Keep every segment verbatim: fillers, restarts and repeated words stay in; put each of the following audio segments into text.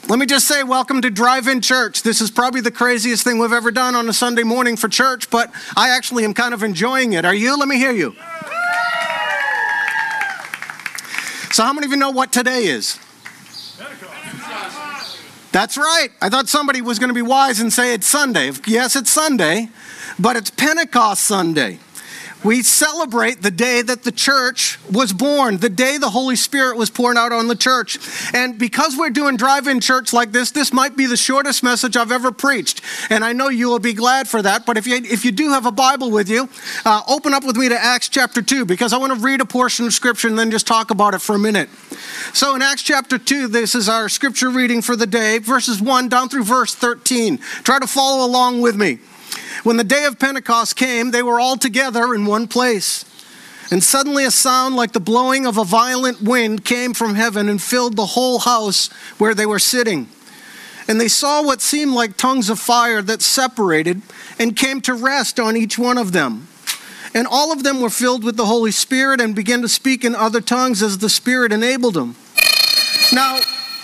Let me just say, welcome to Drive-In Church. This is probably the craziest thing we've ever done on a Sunday morning for church, but I actually am kind of enjoying it. Are you? Let me hear you. So how many of you know what today is? That's right. I thought somebody was going to be wise and say it's Sunday. Yes, it's Sunday, but it's Pentecost Sunday. We celebrate the day that the church was born, the day the Holy Spirit was poured out on the church. And because we're doing drive-in church like this, this might be the shortest message I've ever preached. And I know you will be glad for that. But if you, if you do have a Bible with you, uh, open up with me to Acts chapter two, because I want to read a portion of Scripture and then just talk about it for a minute. So in Acts chapter two, this is our Scripture reading for the day, verses one down through verse thirteen. Try to follow along with me. When the day of Pentecost came, they were all together in one place. And suddenly a sound like the blowing of a violent wind came from heaven and filled the whole house where they were sitting. And they saw what seemed like tongues of fire that separated and came to rest on each one of them. And all of them were filled with the Holy Spirit and began to speak in other tongues as the Spirit enabled them. Now,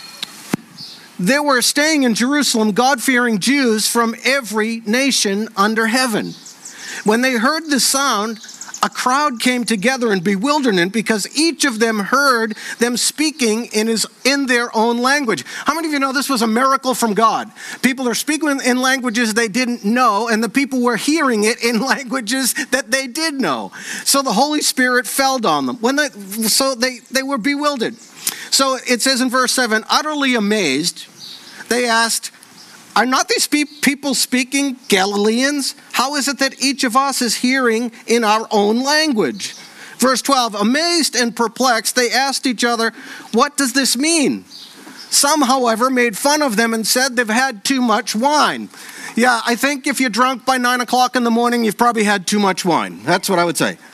there were staying in Jerusalem God-fearing Jews from every nation under heaven. When they heard the sound, a crowd came together in bewilderment because each of them heard them speaking in his in their own language. How many of you know this was a miracle from God? People are speaking in languages they didn't know, and the people were hearing it in languages that they did know. So the Holy Spirit fell on them. When they, so they, they were bewildered. So it says in verse seven, utterly amazed, they asked, are not these pe- people speaking Galileans? How is it that each of us is hearing in our own language? Verse twelve, amazed and perplexed, they asked each other, what does this mean? Some, however, made fun of them and said they've had too much wine. Yeah, I think if you're drunk by nine o'clock in the morning, you've probably had too much wine. That's what I would say.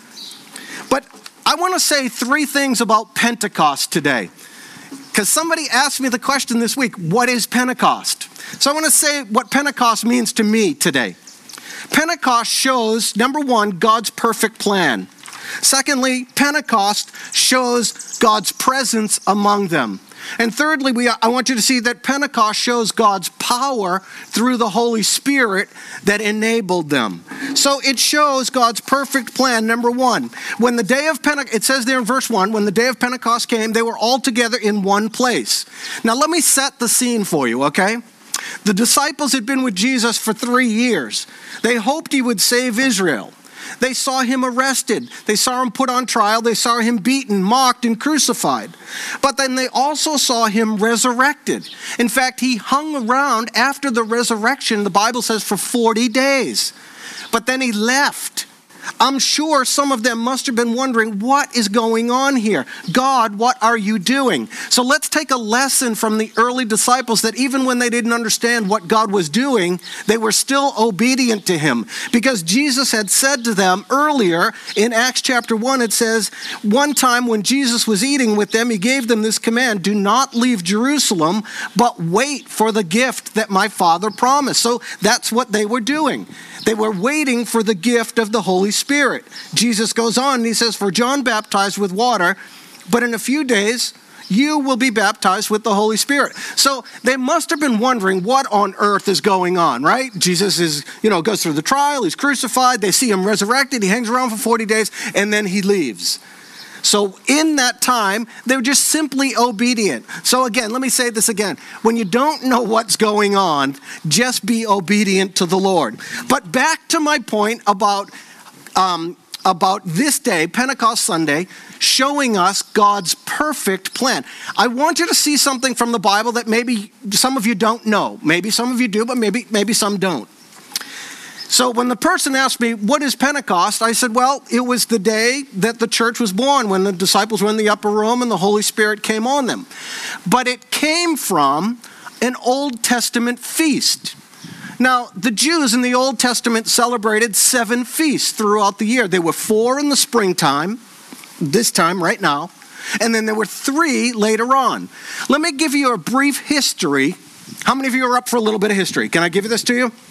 But I want to say three things about Pentecost today. Because somebody asked me the question this week, what is Pentecost? So I want to say what Pentecost means to me today. Pentecost shows, number one, God's perfect plan. Secondly, Pentecost shows God's presence among them. And thirdly, we, I want you to see that Pentecost shows God's power through the Holy Spirit that enabled them. So it shows God's perfect plan, number one. When the day of Pentecost, it says there in verse one, when the day of Pentecost came, they were all together in one place. Now let me set the scene for you, okay? The disciples had been with Jesus for three years. They hoped he would save Israel. They saw him arrested. They saw him put on trial. They saw him beaten, mocked, and crucified. But then they also saw him resurrected. In fact, he hung around after the resurrection, the Bible says, for forty days. But then he left. I'm sure some of them must have been wondering, what is going on here? God, what are you doing? So let's take a lesson from the early disciples that even when they didn't understand what God was doing, they were still obedient to him. Because Jesus had said to them earlier in Acts chapter one, it says, one time when Jesus was eating with them, he gave them this command, do not leave Jerusalem, but wait for the gift that my Father promised. So that's what they were doing. They were waiting for the gift of the Holy Spirit. Jesus goes on and he says, for John baptized with water, but in a few days you will be baptized with the Holy Spirit. So they must have been wondering what on earth is going on, right? Jesus is, you know, goes through the trial, he's crucified, they see him resurrected, he hangs around for forty days, and then he leaves. So in that time, they were just simply obedient. So again, let me say this again. When you don't know what's going on, just be obedient to the Lord. But back to my point about, um, about this day, Pentecost Sunday, showing us God's perfect plan. I want you to see something from the Bible that maybe some of you don't know. Maybe some of you do, but maybe, maybe some don't. So when the person asked me, what is Pentecost? I said, well, it was the day that the church was born, when the disciples were in the upper room and the Holy Spirit came on them. But it came from an Old Testament feast. Now, the Jews in the Old Testament celebrated seven feasts throughout the year. There were four in the springtime, this time right now, and then there were three later on. Let me give you a brief history. How many of you are up for a little bit of history? Can I give you this to you?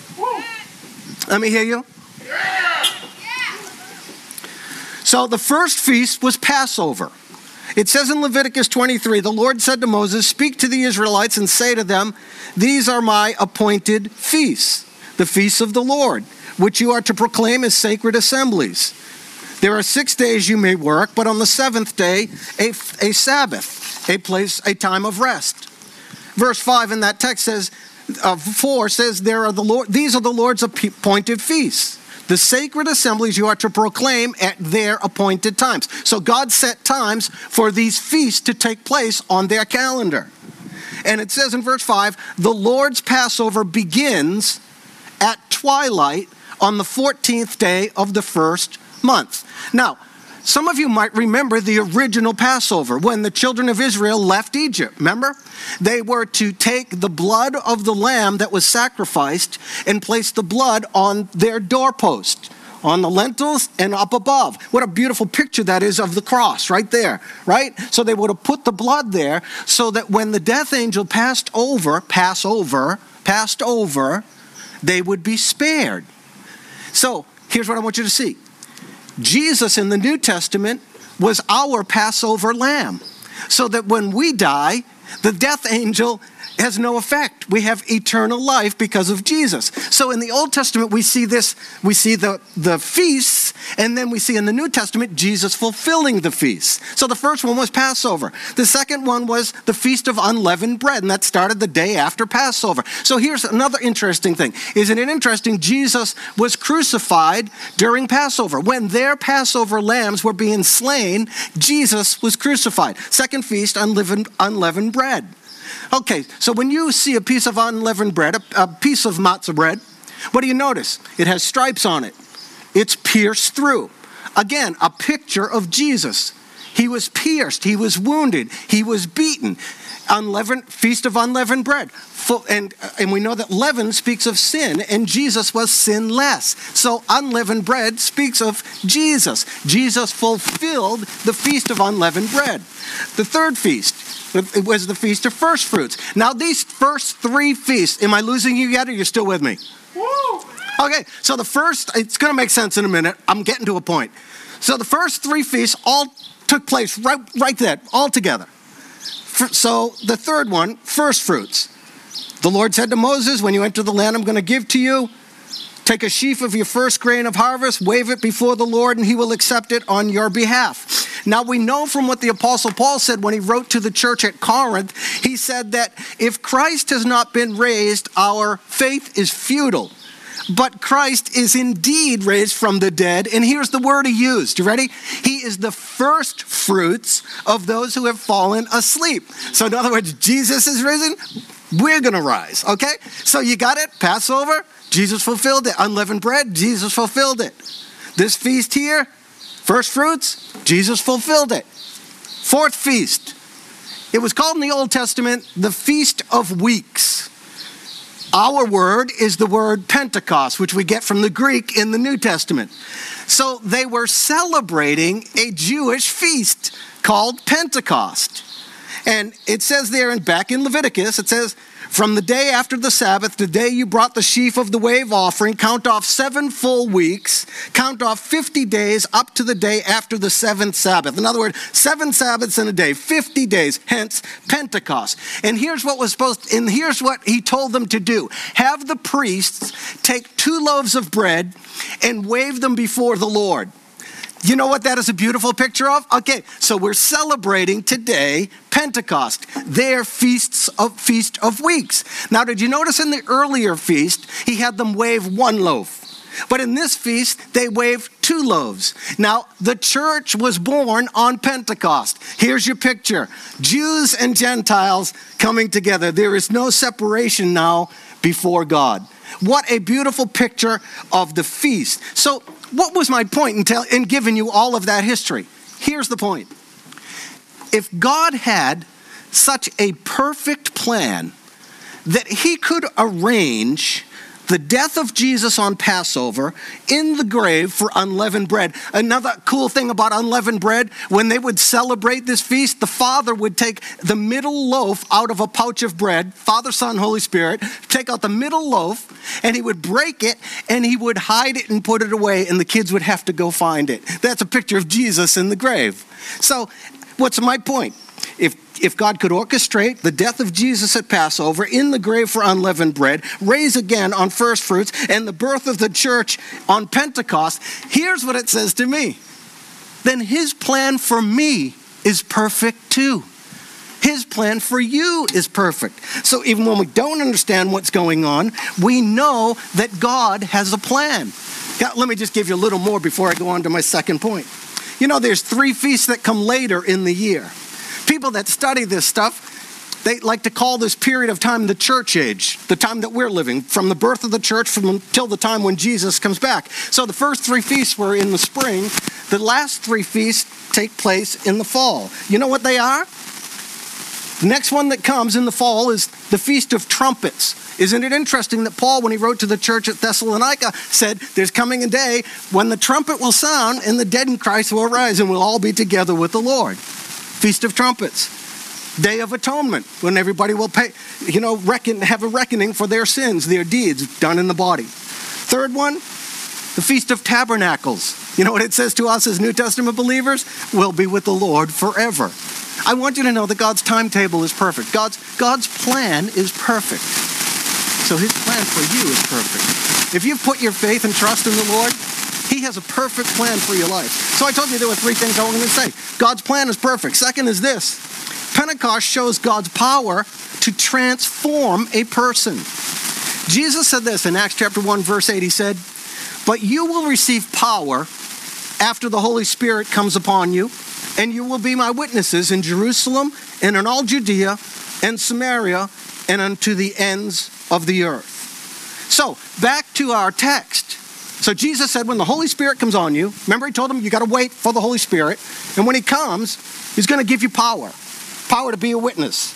Let me hear you. Yeah. So the first feast was Passover. It says in Leviticus twenty-three, the Lord said to Moses, speak to the Israelites and say to them, these are my appointed feasts, the feasts of the Lord, which you are to proclaim as sacred assemblies. There are six days you may work, but on the seventh day, a, a Sabbath, a place, a time of rest. Verse five in that text says, uh, four says, there are the Lord, these are the Lord's appointed feasts. The sacred assemblies you are to proclaim at their appointed times. So God set times for these feasts to take place on their calendar. And it says in verse five, the Lord's Passover begins at twilight on the fourteenth day of the first month. Now, some of you might remember the original Passover when the children of Israel left Egypt. Remember? They were to take the blood of the lamb that was sacrificed and place the blood on their doorpost, on the lintels and up above. What a beautiful picture that is of the cross right there, right? So they would have put the blood there so that when the death angel passed over, pass over, passed over, they would be spared. So here's what I want you to see. Jesus in the New Testament was our Passover lamb, so that when we die, the death angel has no effect. We have eternal life because of Jesus. So in the Old Testament, we see this, we see the, the feasts, and then we see in the New Testament, Jesus fulfilling the feasts. So the first one was Passover. The second one was the Feast of Unleavened Bread, and that started the day after Passover. So here's another interesting thing. Isn't it interesting? Jesus was crucified during Passover. When their Passover lambs were being slain, Jesus was crucified. Second feast, unleavened, unleavened bread. Okay, so when you see a piece of unleavened bread, a, a piece of matzah bread, what do you notice? It has stripes on it. It's pierced through. Again, a picture of Jesus. He was pierced. He was wounded. He was beaten. Unleavened, feast of unleavened bread. Full, and, and we know that leaven speaks of sin, and Jesus was sinless. So unleavened bread speaks of Jesus. Jesus fulfilled the feast of unleavened bread. The third feast, it was the Feast of First Fruits. Now these first three feasts, am I losing you yet, or you're still with me? Woo! Okay, so the first, it's going to make sense in a minute. I'm getting to a point. So the first three feasts all took place right, right there, all together. So the third one, first fruits. The Lord said to Moses, when you enter the land I'm going to give to you, take a sheaf of your first grain of harvest, wave it before the Lord, and he will accept it on your behalf. Now we know from what the Apostle Paul said when he wrote to the church at Corinth, he said that if Christ has not been raised, our faith is futile. But Christ is indeed raised from the dead, and here's the word he used. You ready? He is the first fruits of those who have fallen asleep. So in other words, Jesus is risen, we're going to rise, okay? So you got it? Passover, Jesus fulfilled it. Unleavened bread, Jesus fulfilled it. This feast here, first fruits, Jesus fulfilled it. Fourth feast, it was called in the Old Testament the Feast of Weeks. Our word is the word Pentecost, which we get from the Greek in the New Testament. So they were celebrating a Jewish feast called Pentecost. And it says there, and back in Leviticus, it says, from the day after the Sabbath, the day you brought the sheaf of the wave offering, count off seven full weeks, count off fifty days up to the day after the seventh Sabbath. In other words, seven Sabbaths in a day, fifty days, hence Pentecost. And here's what was supposed to, and here's what he told them to do. Have the priests take two loaves of bread and wave them before the Lord. You know what that is a beautiful picture of? Okay, so we're celebrating today Pentecost, their feasts of feast of weeks. Now, did you notice in the earlier feast, he had them wave one loaf? But in this feast, they waved two loaves. Now, the church was born on Pentecost. Here's your picture. Jews and Gentiles coming together. There is no separation now before God. What a beautiful picture of the feast. So, what was my point in, tell, in giving you all of that history? Here's the point. If God had such a perfect plan that he could arrange the death of Jesus on Passover in the grave for unleavened bread. Another cool thing about unleavened bread, when they would celebrate this feast, the Father would take the middle loaf out of a pouch of bread, Father, Son, Holy Spirit, take out the middle loaf, and he would break it, and he would hide it and put it away, and the kids would have to go find it. That's a picture of Jesus in the grave. So what's my point? If if God could orchestrate the death of Jesus at Passover, in the grave for unleavened bread, raise again on first fruits, and the birth of the church on Pentecost, here's what it says to me. Then his plan for me is perfect too. His plan for you is perfect. So even when we don't understand what's going on, we know that God has a plan. God, let me just give you a little more before I go on to my second point. You know, there's three feasts that come later in the year. People that study this stuff, they like to call this period of time the church age, the time that we're living, from the birth of the church from until the time when Jesus comes back. So the first three feasts were in the spring. The last three feasts take place in the fall. You know what they are? The next one that comes in the fall is the Feast of Trumpets. Isn't it interesting that Paul, when he wrote to the church at Thessalonica, said there's coming a day when the trumpet will sound and the dead in Christ will arise and we'll all be together with the Lord. Feast of Trumpets. Day of Atonement, when everybody will pay, you know, reckon, have a reckoning for their sins, their deeds done in the body. Third one, the Feast of Tabernacles. You know what it says to us as New Testament believers? We'll be with the Lord forever. I want you to know that God's timetable is perfect. God's, God's plan is perfect. So his plan for you is perfect. If you've put your faith and trust in the Lord, he has a perfect plan for your life. So I told you there were three things I was going to say. God's plan is perfect. Second is this. Pentecost shows God's power to transform a person. Jesus said this in Acts chapter one, verse eight. He said, "But you will receive power after the Holy Spirit comes upon you, and you will be my witnesses in Jerusalem and in all Judea and Samaria and unto the ends of the earth." So back to our text. So Jesus said when the Holy Spirit comes on you, remember he told him you got to wait for the Holy Spirit. And when he comes, he's going to give you power. Power to be a witness.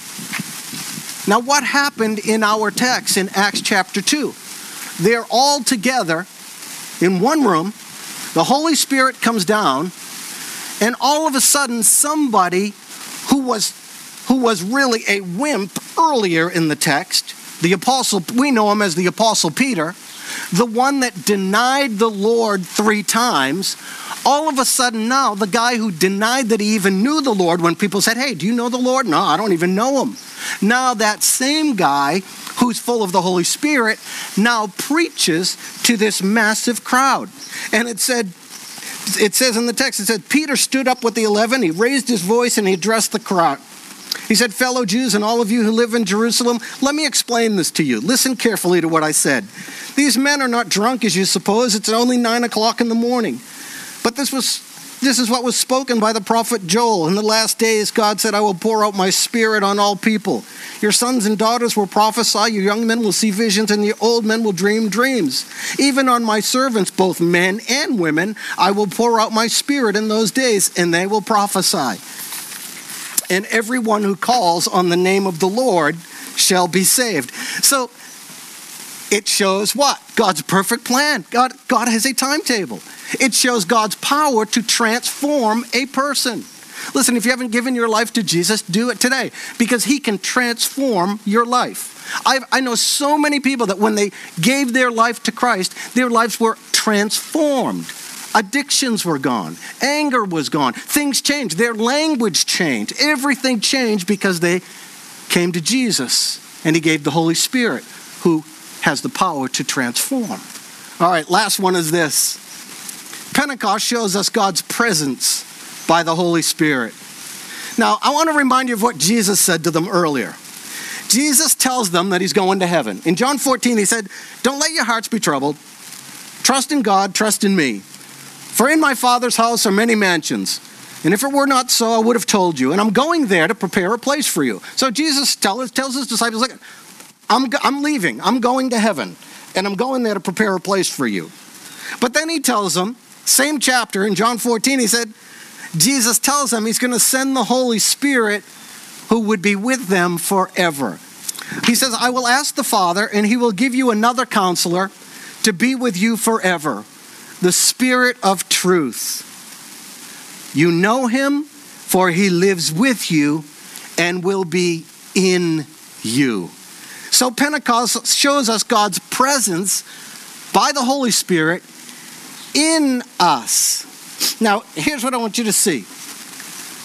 Now what happened in our text in Acts chapter two? They're all together in one room. The Holy Spirit comes down. And all of a sudden somebody who was, who was really a wimp earlier in the text, the apostle, we know him as the Apostle Peter, the one that denied the Lord three times, all of a sudden now, the guy who denied that he even knew the Lord, when people said, "Hey, do you know the Lord?" "No, I don't even know him." Now that same guy who's full of the Holy Spirit now preaches to this massive crowd. And it said, it says in the text, it said, Peter stood up with the eleven, he raised his voice and he addressed the crowd. He said, "Fellow Jews and all of you who live in Jerusalem, let me explain this to you. Listen carefully to what I said. These men are not drunk as you suppose. It's only nine o'clock in the morning. But this was this is what was spoken by the prophet Joel. In the last days, God said, I will pour out my spirit on all people. Your sons and daughters will prophesy, your young men will see visions, and your old men will dream dreams. Even on my servants, both men and women, I will pour out my spirit in those days, and they will prophesy. And everyone who calls on the name of the Lord shall be saved." So it shows what? God's perfect plan. God, God has a timetable. It shows God's power to transform a person. Listen, if you haven't given your life to Jesus, do it today, because he can transform your life. I've, I know so many people that when they gave their life to Christ, their lives were transformed. Addictions were gone. Anger was gone. Things changed. Their language changed. Everything changed because they came to Jesus and he gave the Holy Spirit, who has the power to transform. All right, last one is this. Pentecost shows us God's presence by the Holy Spirit. Now, I want to remind you of what Jesus said to them earlier. Jesus tells them that he's going to heaven. In John fourteen, he said, "Don't let your hearts be troubled. Trust in God, trust in me. For in my Father's house are many mansions. And if it were not so, I would have told you. And I'm going there to prepare a place for you." So Jesus tell, tells his disciples, look, I'm, I'm leaving. I'm going to heaven. And I'm going there to prepare a place for you. But then he tells them, same chapter in John fourteen, he said, Jesus tells them he's going to send the Holy Spirit who would be with them forever. He says, "I will ask the Father, and he will give you another counselor to be with you forever, the Spirit of truth. You know him, for he lives with you and will be in you." So Pentecost shows us God's presence by the Holy Spirit in us. Now, here's what I want you to see.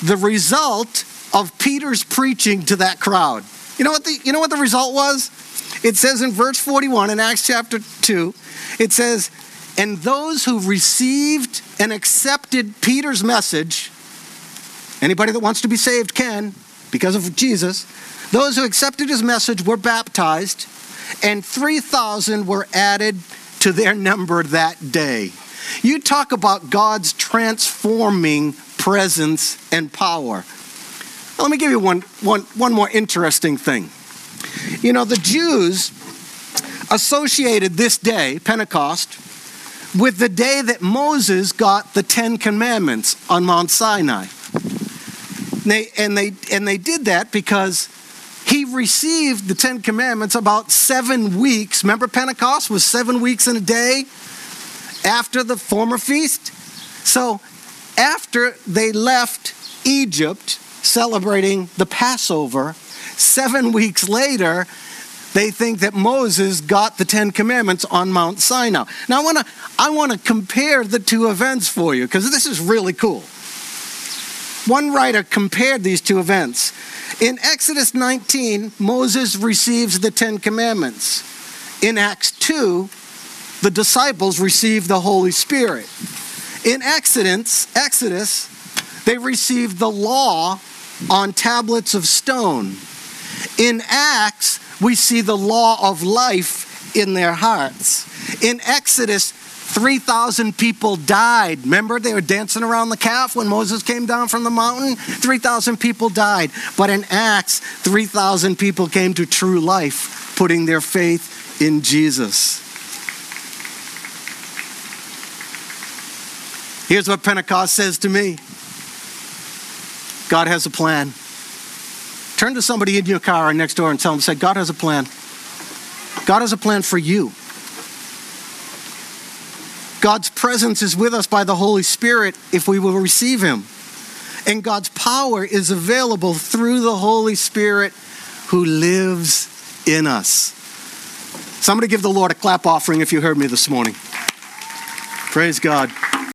the result of Peter's preaching to that crowd. You know what the, you know what the result was? It says in verse forty-one in Acts chapter two, it says, and those who received and accepted Peter's message, anybody that wants to be saved can, because of Jesus, those who accepted his message were baptized, and three thousand were added to their number that day. You talk about God's transforming presence and power. Let me give you one, one, one more interesting thing. You know, the Jews associated this day, Pentecost, with the day that Moses got the Ten Commandments on Mount Sinai. And they, and they, and they did that because he received the Ten Commandments about seven weeks. Remember, Pentecost was seven weeks in a day after the former feast. So after they left Egypt, celebrating the Passover, seven weeks later, they think that Moses got the Ten Commandments on Mount Sinai. Now I want to I want to compare the two events for you because this is really cool. One writer compared these two events. In Exodus nineteen, Moses receives the Ten Commandments. In Acts two, the disciples receive the Holy Spirit. In Exodus, Exodus, they receive the law on tablets of stone. In Acts, we see the law of life in their hearts. In Exodus, three thousand people died. Remember, they were dancing around the calf when Moses came down from the mountain? three thousand people died. But in Acts, three thousand people came to true life, putting their faith in Jesus. Here's what Pentecost says to me. God has a plan. Turn to somebody in your car or next door and tell them, say, God has a plan. God has a plan for you. God's presence is with us by the Holy Spirit if we will receive him. And God's power is available through the Holy Spirit who lives in us. Somebody give the Lord a clap offering if you heard me this morning. Praise God.